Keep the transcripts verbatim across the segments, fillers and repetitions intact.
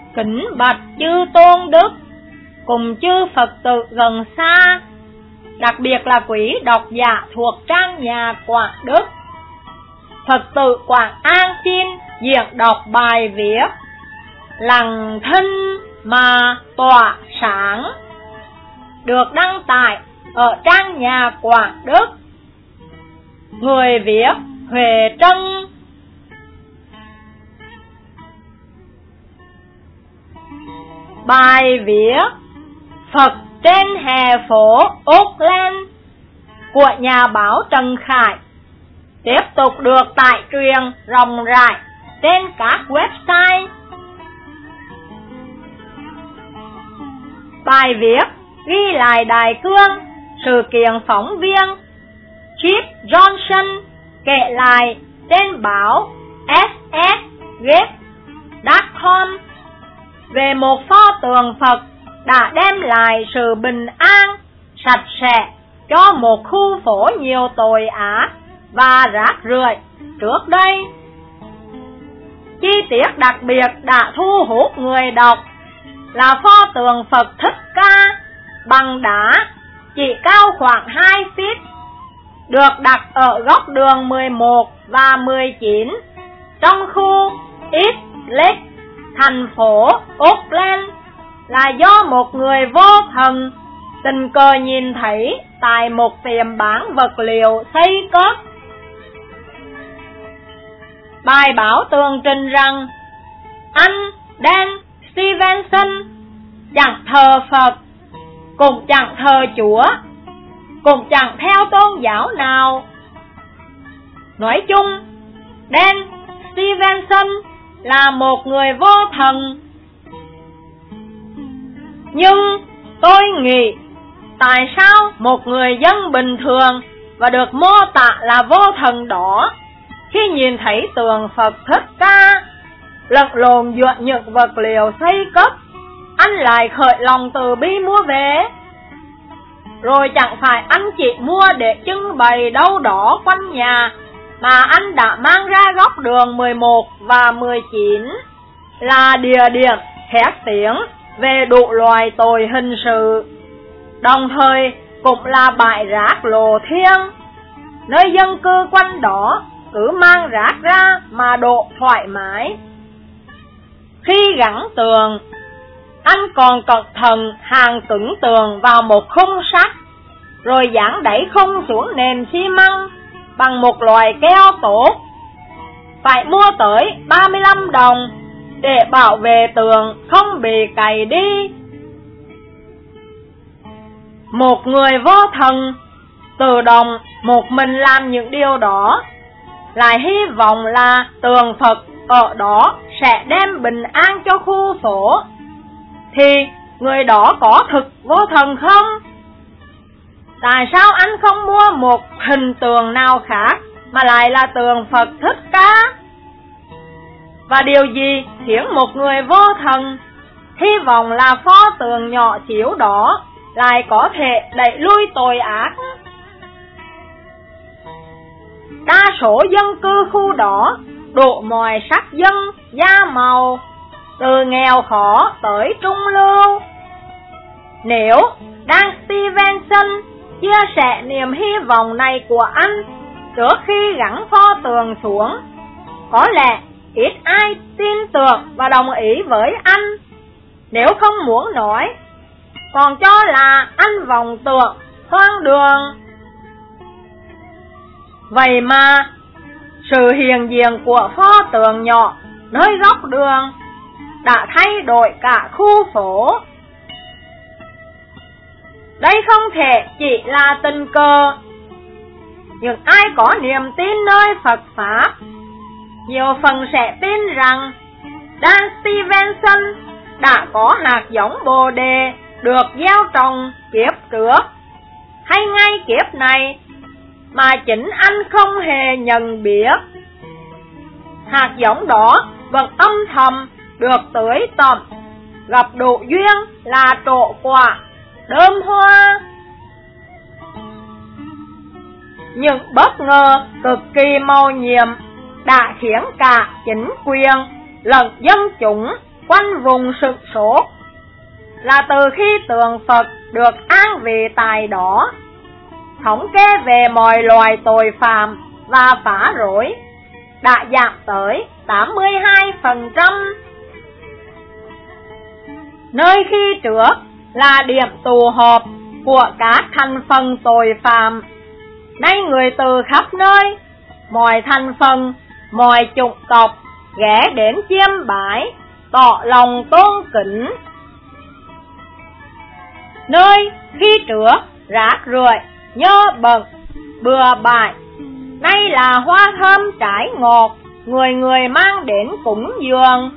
kính bạch chư tôn đức cùng chư Phật tử gần xa, đặc biệt là quý độc giả thuộc trang nhà Quảng Đức. Phật tử Quảng An xin diễn đọc bài viết Lặng thân mà tỏa sáng, được đăng tải ở trang nhà Quảng Đức. Người viết Huệ Trân. Bài viết Phật trên hè phố Auckland của nhà báo Trần Khải tiếp tục được tải truyền rộng rãi trên các website. Bài viết ghi lại đại cương sự kiện phóng viên Chip Johnson kể lại trên báo ét ét gate chấm com về một pho tượng Phật đã đem lại sự bình an, sạch sẽ cho một khu phố nhiều tội ác và rác rưởi trước đây. Chi tiết đặc biệt đã thu hút người đọc là pho tượng Phật Thích Ca bằng đá chỉ cao khoảng hai feet, được đặt ở góc đường mười một và mười chín trong khu East Lake, thành phố Auckland, là do một người vô thần tình cờ nhìn thấy tại một tiệm bán vật liệu xây cất. Bài báo tường trình rằng anh Dan Stevenson chẳng thờ Phật, cũng chẳng thờ Chúa, cũng chẳng theo tôn giáo nào. Nói chung, Dan Stevenson là một người vô thần. Nhưng tôi nghĩ tại sao một người dân bình thường và được mô tả là vô thần đó, khi nhìn thấy tượng Phật Thích Ca lẫn lộn giữa những vật liệu xây cất, anh lại khởi lòng từ bi mua về? Rồi chẳng phải anh chỉ mua để trưng bày đâu đó quanh nhà, mà anh đã mang ra góc đường mười một và mười chín là địa điểm khét tiếng về đủ loại tội hình sự, đồng thời cũng là bãi rác lộ thiên, nơi dân cư quanh đó cứ mang rác ra mà đổ thoải mái. Khi gắn tường, anh còn cẩn thận hàn cứng tường vào một khung sắt, rồi dán đẩy khung xuống nền xi măng bằng một loại keo tốt. Phải mua tới ba mươi lăm đồng để bảo vệ tường không bị cày đi. Một người vô thần tự động một mình làm những điều đó, lại hy vọng là tượng Phật ở đó sẽ đem bình an cho khu phố, thì người đó có thực vô thần không? Tại sao anh không mua một hình tượng nào khác mà lại là tượng Phật Thích Ca? Và điều gì khiến một người vô thần hy vọng là pho tượng nhỏ xíu đó lại có thể đẩy lui tội ác? Đa số dân cư khu đó đủ mọi sắc dân, da màu, từ nghèo khó tới trung lưu. Nếu Dan Stevenson chia sẻ niềm hy vọng này của anh trước khi gắn pho tượng xuống, có lẽ ít ai tin tưởng và đồng ý với anh, nếu không muốn nói, còn cho là anh vọng tưởng hoang đường. Vậy mà sự hiện diện của pho tượng nhỏ nơi góc đường đã thay đổi cả khu phố. Đây không thể chỉ là tình cờ. Nhưng ai có niềm tin nơi Phật Pháp, nhiều phần sẽ tin rằng Dan Stevenson đã có hạt giống Bồ Đề được gieo trồng kiếp trước, hay ngay kiếp này mà chính anh không hề nhận biết. Hạt giống đó vẫn âm thầm được tưới tẩm, gặp đủ duyên là trổ quả, đơm hoa. Những bất ngờ cực kỳ mầu nhiệm đã khiến cả chính quyền lẫn dân chúng quanh vùng sửng sốt, là từ khi tượng Phật được an vị tại đó. Thống kê về mọi loài tội phạm và phá rối đã giảm tới tám mươi hai phần trăm. Nơi khi trước là điểm tụ họp của các thành phần tội phạm, nay người từ khắp nơi, mọi thành phần, mọi chủng tộc ghé đến chiêm bái, tỏ lòng tôn kính. Nơi khi trước rác rưởi, nhơ bẩn, bừa bãi, nay là hoa thơm trái ngọt, người người mang đến cúng dường.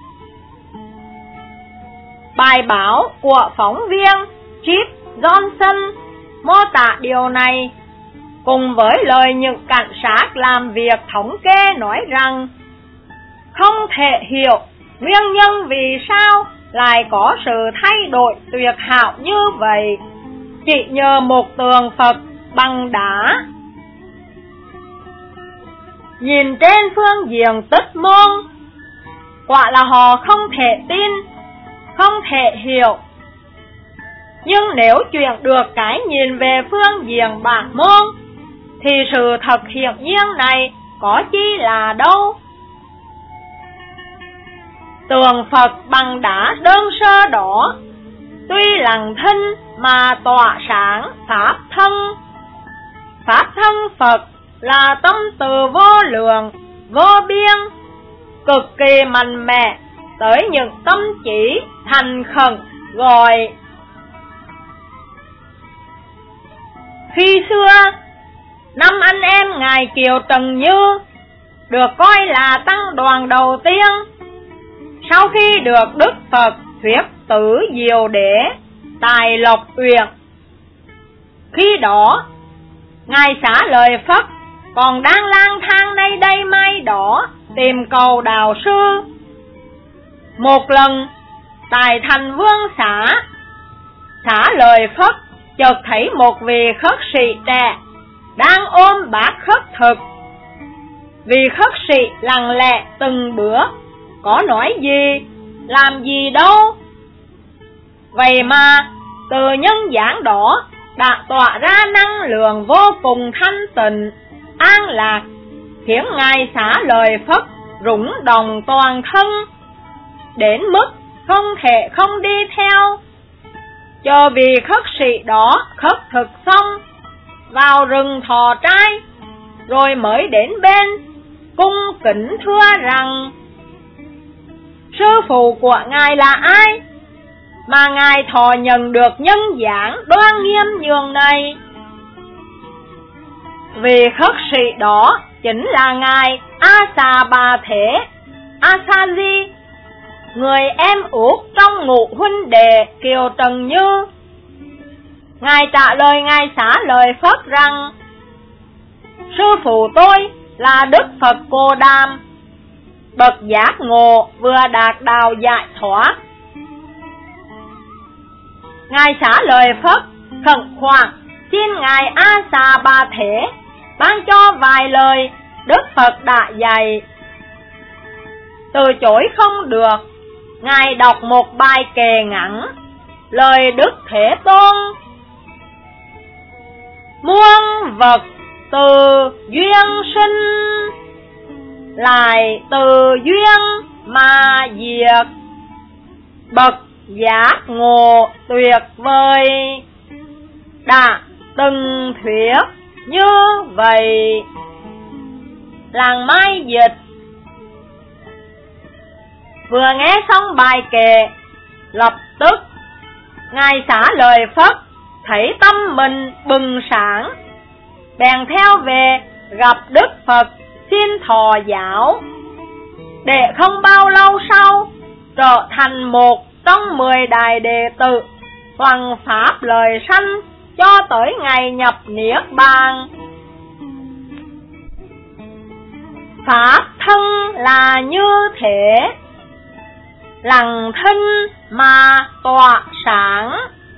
Bài báo của phóng viên Chip Johnson mô tả điều này, cùng với lời những cảnh sát làm việc thống kê nói rằng không thể hiểu nguyên nhân vì sao lại có sự thay đổi tuyệt hảo như vậy, chỉ nhờ một tượng Phật bằng đá. Nhìn trên phương diện tích môn, quả là họ không thể tin, không thể hiểu. Nhưng nếu chuyển được cái nhìn về phương diện bản môn, thì sự thật hiển nhiên này có chi là đâu. Tượng Phật bằng đá đơn sơ đó, tuy lặng thinh mà tỏa sáng pháp thân. Pháp thân Phật là tâm từ vô lượng, vô biên, cực kỳ mạnh mẽ tới những tâm trí thành khẩn gọi. Khi xưa, năm anh em ngài Kiều Trần Như được coi là tăng đoàn đầu tiên, sau khi được Đức Phật thuyết tử Diệu Đế tại Lộc Uyển. Khi đó, ngài xá lời Phật còn đang lang thang đây đây mai đó tìm cầu đạo sư. Một lần tại thành Vương Xá, xá lời Phật chợt thấy một vị khất sĩ trẻ đang ôm bát khất thực. Vị khất sĩ lặng lẽ từng bước, có nói gì, làm gì đâu. Vậy mà từ nhân dáng đó đã tỏa ra năng lượng vô cùng thanh tịnh, an lạc, khiến ngài xá lời Phật rung động toàn thân, đến mức không thể không đi theo. Cho vì khất sĩ đó khất thực xong, vào rừng thò trai, rồi mới đến bên cung kính thưa rằng: sư phụ của ngài là ai mà ngài thọ nhận được nhân dáng đoan nghiêm nhường này? Vì khất sĩ đó chính là ngài A Xà Bà Thế Asaji, người em út trong ngũ huynh đệ Kiều Trần Như. Ngài trả lời ngài xá lời Phật rằng: sư phụ tôi là Đức Phật Cô Đàm, bậc giác ngộ vừa đạt đạo giải thoát. Ngài xá lời Phật khẩn khoản xin ngài A Xà Bà Thế ban cho vài lời Đức Phật đã dạy. Từ chối không được, ngài đọc một bài kệ ngắn, lời Đức Thế Tôn: muôn vật từ duyên sinh, lại từ duyên mà diệt, bậc giác ngộ tuyệt vời đã từng thuyết như vậy. Làng Mai dịch. Vừa nghe xong bài kệ, lập tức ngài xá lời Phật thấy tâm mình bừng sáng, bèn theo về gặp Đức Phật xin thọ giáo, để không bao lâu sau trở thành một trong mười đại đệ tử hoằng pháp lời sanh cho tới ngày nhập niết bàn. Pháp thân là như thế, lặng thinh mà tỏa sáng.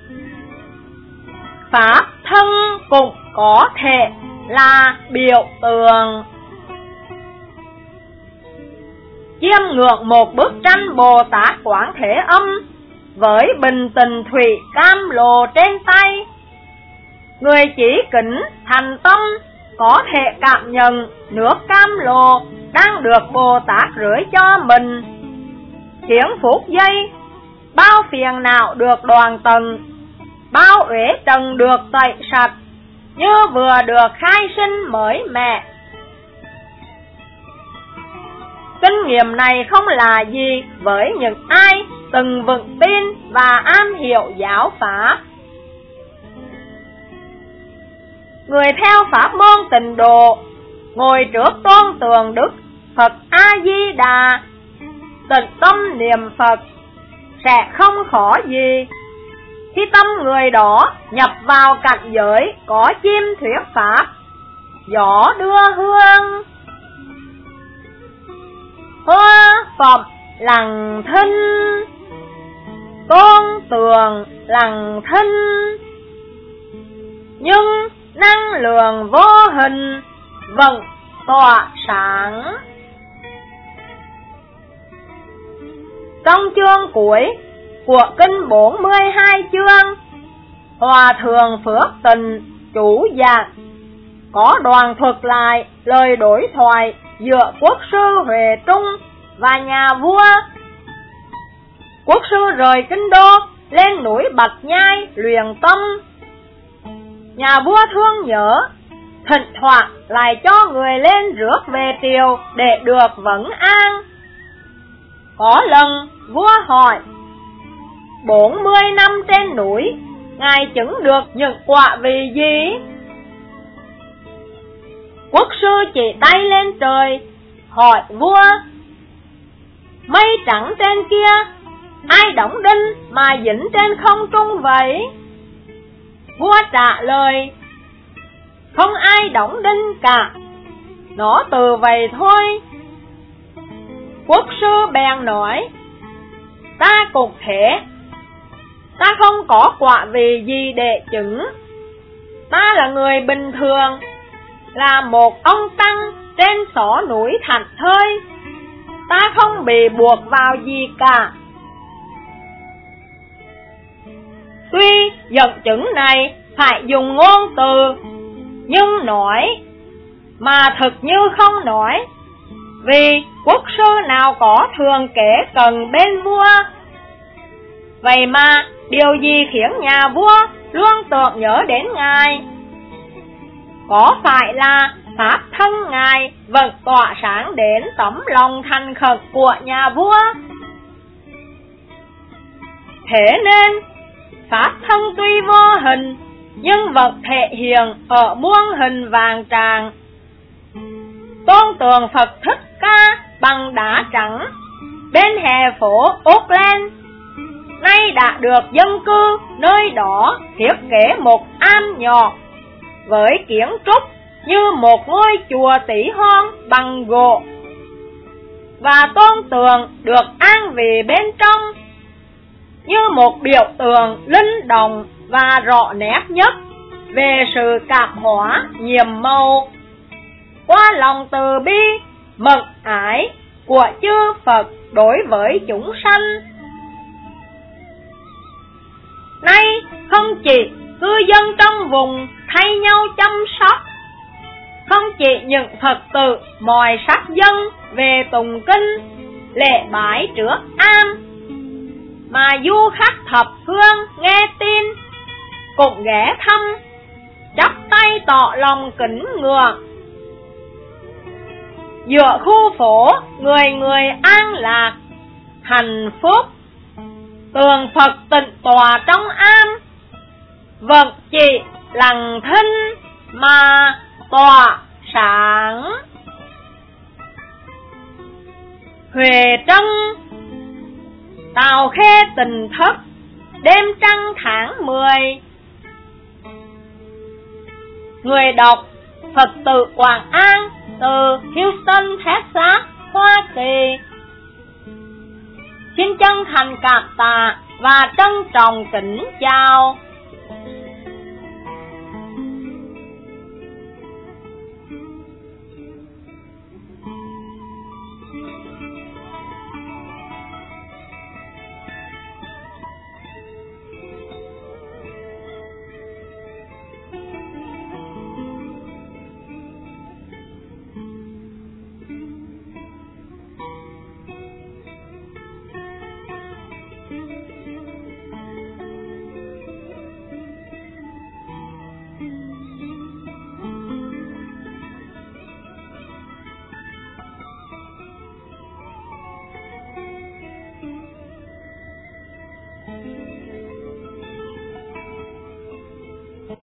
Pháp thân cũng có thể là biểu tượng. chiêm ngưỡng một bức tranh Bồ Tát Quán Thế Âm với bình tình thủy cam lồ trên tay. Người chỉ kính thành tâm có thể cảm nhận nước cam lồ đang được Bồ Tát rưới cho mình, khiến phút giây bao phiền não được đoàn tận, bao uế trần được tẩy sạch, như vừa được khai sinh mới mẻ. Kinh nghiệm này không là gì với những ai từng vững tin và am hiểu giáo pháp. Người theo pháp môn Tịnh Độ ngồi trước tôn tượng Đức Phật A Di Đà, tịnh tâm niệm Phật sẽ không khó gì. Khi tâm người đó nhập vào cảnh giới có chim thuyết pháp, gió đưa hương, hoa phẩm lặng thinh, tôn tượng lặng thinh, nhưng năng lượng vô hình vẫn tỏa sáng. Trong chương cuối của kinh bốn mươi hai chương, Hòa Thượng Phước Tịnh chủ giảng có đoạn thuật lại lời đối thoại giữa quốc sư Huệ Trung và nhà vua. Quốc sư rời kinh đô lên núi Bạch Nhai luyện tâm. Nhà vua thương nhớ, thỉnh thoảng lại cho người lên rước về triều để được vấn an. Có lần vua hỏi, bốn mươi năm trên núi, ngài chứng được những quả vị gì? Quốc sư chỉ tay lên trời, hỏi vua, mây trắng trên kia, ai đóng đinh mà dính trên không trung vậy? Vua trả lời, không ai đóng đinh cả, nó từ vậy thôi. Quốc sư bèn nói, ta cũng thế, ta không có quả vị gì để chứng. Ta là người bình thường, là một ông tăng trên xó núi thảnh thơi, ta không bị buộc vào gì cả. Tuy dẫn chứng này phải dùng ngôn từ, nhưng nói mà thực như không nói, vì quốc sư nào có thường kế cần bên vua. Vậy mà điều gì khiến nhà vua luôn tưởng nhớ đến ngài? Có phải là pháp thân ngài vẫn tỏa sáng đến tấm lòng thành khẩn của nhà vua? Thế nên pháp thân tuy vô hình nhưng vẫn thể hiện ở muôn hình vàng tràng. Tôn tượng Phật Thích Ca bằng đá trắng bên hè phố Auckland nay đã được dân cư nơi đó thiết kế một am nhỏ với kiến trúc như một ngôi chùa tỷ hon bằng gỗ, và tôn tượng được an vị bên trong như một biểu tượng linh động và rõ nét nhất về sự cảm hóa nhiệm màu qua lòng từ bi mật ái của chư Phật đối với chúng sanh. Nay không chỉ cư dân trong vùng thay nhau chăm sóc, không chỉ những Phật tử mời sắc dân về tụng kinh lễ bái trước am, mà du khách thập phương nghe tin cũng ghé thăm, chắp tay tỏ lòng kính ngưỡng. Giữa khu phố người người an lạc hạnh phúc, tường Phật tịnh tòa trong am vẫn chỉ lặng thinh mà tỏa sáng. Huệ Trân Tàu Khê Tình Thất đêm trăng tháng mười. Người đọc Phật tử Quảng An từ Houston, Texas, Hoa Kỳ. Xin chân thành cảm tạ và trân trọng kính chào.